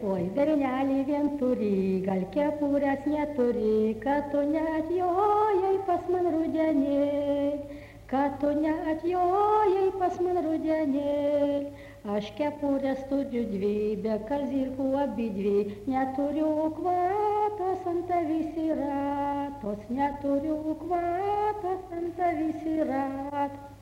Oi, bernelį vien turi, gal kepurės neturi, kad tu neatjojai pas man rudenį, kad tu neatjojai pas man rudenį. Aš kepurės turiu dvi, be kazirkų abidvi, neturiu kvapas ant tavęs yra, tos neturiu kvapas ant tavęs yra.